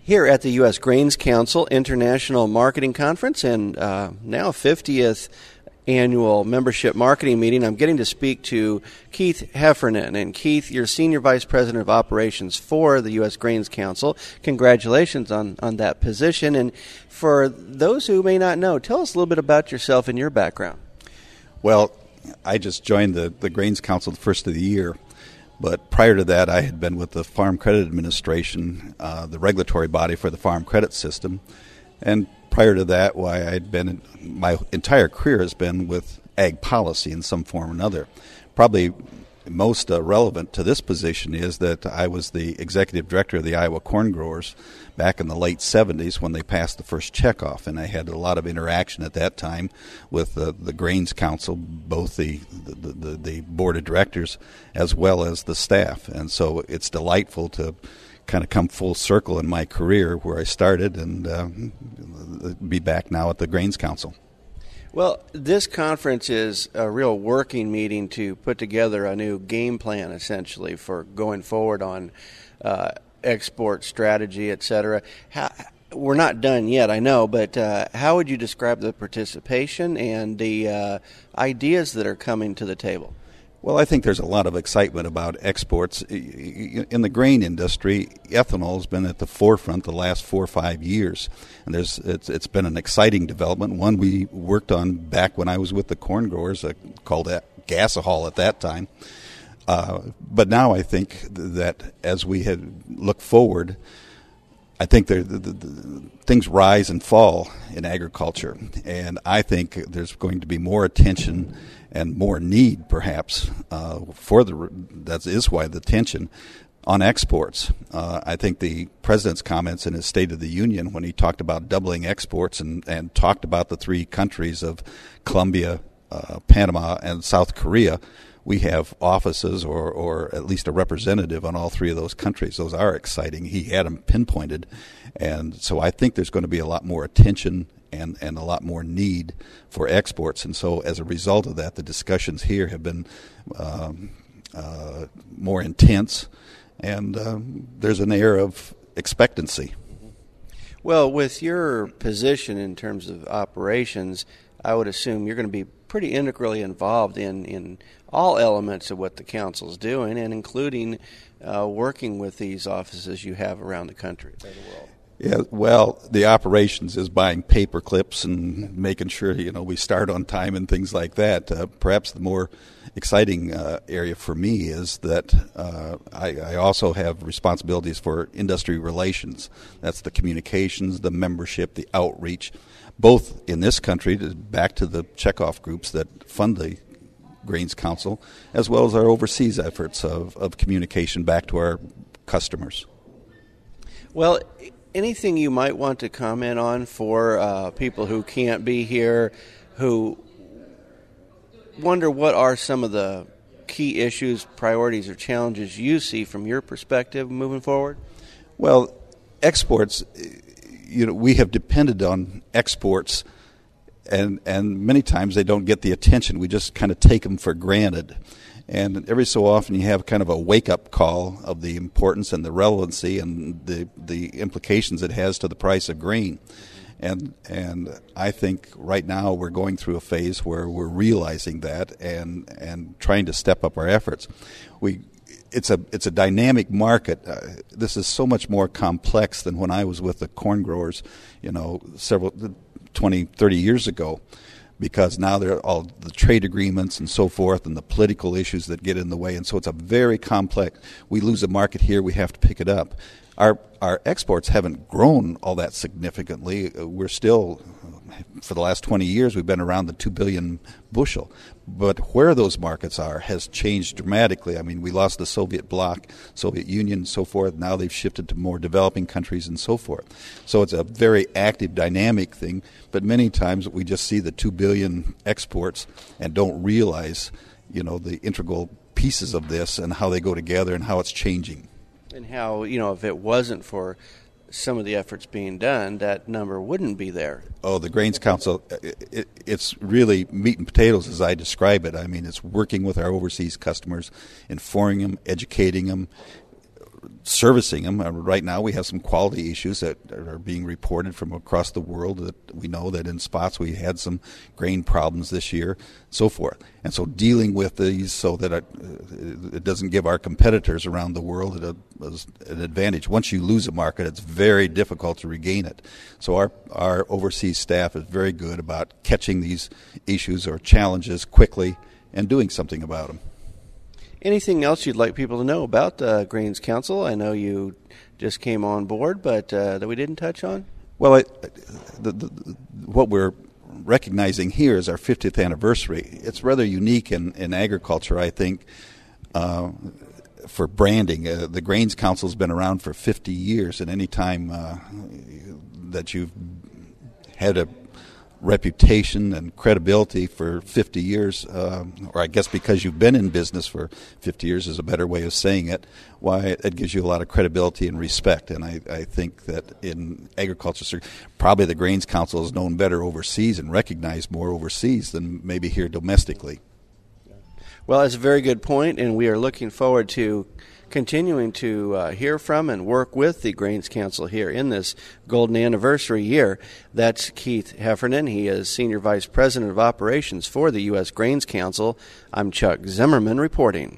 Here at the U.S. Grains Council International Marketing Conference and now 50th annual membership marketing meeting, I'm getting to speak to Keith Heffernan. And Keith, you're Senior Vice President of Operations for the U.S. Grains Council. Congratulations on that position. And for those who may not know, tell us a little bit about yourself and your background. Well, I just joined the Grains Council the first of the year. But prior to that, I had been with the Farm Credit Administration, the regulatory body for the farm credit system. And prior to that, my entire career has been with ag policy in some form or another. Probably most relevant to this position is that I was the executive director of the Iowa Corn Growers back in the late 70s when they passed the first checkoff, and I had a lot of interaction at that time with the Grains Council, both the board of directors as well as the staff. And so it's delightful to kind of come full circle in my career where I started and be back now at the Grains Council. Well, this conference is a real working meeting to put together a new game plan, essentially, for going forward on export strategy, et cetera. We're not done yet, I know, but how would you describe the participation and the ideas that are coming to the table? Well, I think there's a lot of excitement about exports. In the grain industry, ethanol has been at the forefront the last 4 or 5 years, and it's been an exciting development, one we worked on back when I was with the corn growers, called that gasohol at that time. But now I think that as we look forward, I think things rise and fall in agriculture, and I think there's going to be more attention and more need, perhaps, that is why the tension on exports. I think the President's comments in his State of the Union when he talked about doubling exports and talked about the three countries of Colombia, Panama, and South Korea, we have offices or at least a representative on all three of those countries. Those are exciting. He had them pinpointed. And so I think there's going to be a lot more attention and a lot more need for exports. And so as a result of that, the discussions here have been more intense, and there's an air of expectancy. Well, with your position in terms of operations, I would assume you're going to be pretty integrally involved in all elements of what the council's doing, and including working with these offices you have around the country, the world. Yeah, well, the operations is buying paper clips and making sure we start on time and things like that. Perhaps the more exciting area for me is that I also have responsibilities for industry relations. That's the communications, the membership, the outreach, both in this country, back to the checkoff groups that fund the Grains Council, as well as our overseas efforts of communication back to our customers. Well, anything you might want to comment on for people who can't be here, who wonder what are some of the key issues, priorities, or challenges you see from your perspective moving forward? Well, exports, we have depended on exports, and many times they don't get the attention. We just kind of take them for granted. And every so often you have kind of a wake-up call of the importance and the relevancy and the implications it has to the price of grain. And I think right now we're going through a phase where we're realizing that and trying to step up our efforts. It's a dynamic market. This is so much more complex than when I was with the corn growers, 20, 30 years ago. Because now there are all the trade agreements and so forth and the political issues that get in the way. And so it's a very complex. We lose a market here, we have to pick it up. Our exports haven't grown all that significantly. We're still, for the last 20 years, we've been around the 2 billion bushel. But where those markets are has changed dramatically. I mean, we lost the Soviet bloc, Soviet Union and so forth. Now they've shifted to more developing countries and so forth. So it's a very active, dynamic thing. But many times we just see the 2 billion exports and don't realize, the integral pieces of this and how they go together and how it's changing. And how, if it wasn't for some of the efforts being done, that number wouldn't be there. Oh, the Grains Council, it's really meat and potatoes as I describe it. I mean, it's working with our overseas customers, informing them, educating them, servicing them. Right now we have some quality issues that are being reported from across the world, that we know that in spots we had some grain problems this year, so forth. And so dealing with these so that it doesn't give our competitors around the world an advantage. Once you lose a market, it's very difficult to regain it. So our overseas staff is very good about catching these issues or challenges quickly and doing something about them. Anything else you'd like people to know about Grains Council? I know you just came on board, but that we didn't touch on? Well, what we're recognizing here is our 50th anniversary. It's rather unique in agriculture, I think, for branding. The Grains Council has been around for 50 years, and any time that you've had a reputation and credibility for 50 years, or I guess because you've been in business for 50 years is a better way of saying it, why it gives you a lot of credibility and respect. And I think that in agriculture, probably the Grains Council is known better overseas and recognized more overseas than maybe here domestically. Well, that's a very good point, and we are looking forward to continuing to hear from and work with the Grains Council here in this golden anniversary year. That's Keith Heffernan. He is Senior Vice President of Operations for the U.S. Grains Council. I'm Chuck Zimmerman reporting.